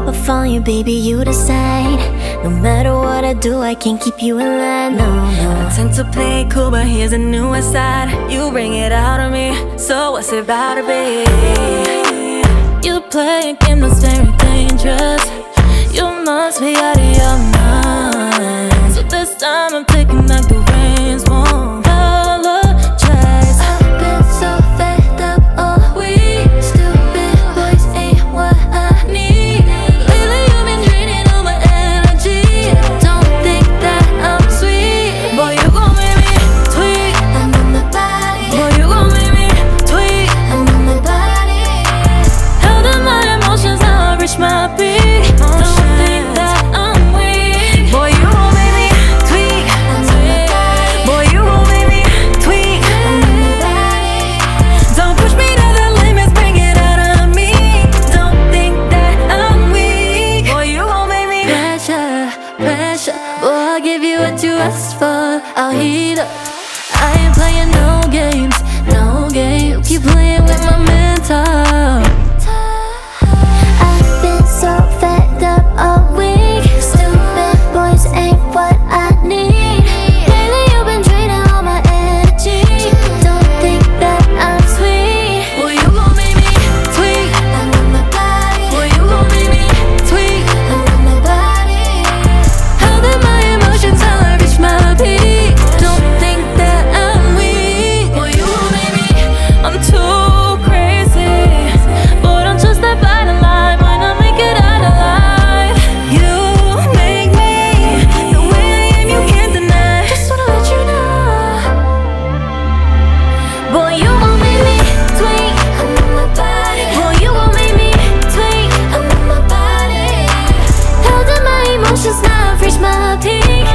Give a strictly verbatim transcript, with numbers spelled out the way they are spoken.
up, I find you, baby, you decide. No matter what I do, I can't keep you in line, no, no. I tend to play it cool, but here's a newer side. You bring it out of me, so what's it about to be? You play a game that's very dangerous. You must be out of your mind. So this time I'm taking back the reins, won't apologize. I've been so fed up all week. Stupid boys ain't what I need. Lately you've been draining all my energy. Don't think that I'm sweet. Boy, you gon' make me tweak. I'm on my body. Boy, you gon' make me tweak. I'm on my body. Held in my emotions, now I reach my peak. Don't think that I'm weak. Boy, you gon' make me tweak. I'm on my body. Boy, you gon' make me tweak. I'm on my body. Don't push me to the limits, bring it out of me. Don't think that I'm weak. Boy, you gon' make me Pressure, pressure. Boy, I'll give you what you asked for. I'll heat up. I ain't playing no games, no games. Keep playing with my mental. I've been so fed up all week. Stupid boys ain't what I need. Lately you've been draining all my energy. Don't think that I'm sweet. Boy, you gon' make me tweak. I'm on my body. Boy, you gon' make me tweak. I'm on my body. Held in my emotions till I reach my peak. Don't think that I'm weak. Boy, you gon' make me. I'm too crazy, but I'm just that by the line when I make it out alive. You make me the way I am, you can't deny. Just wanna let you know. Boy, you gon' make me tweak. I'm on my body. Boy, you gon' make me tweak. I'm on my body. Held in my emotions, now I've reached my peak.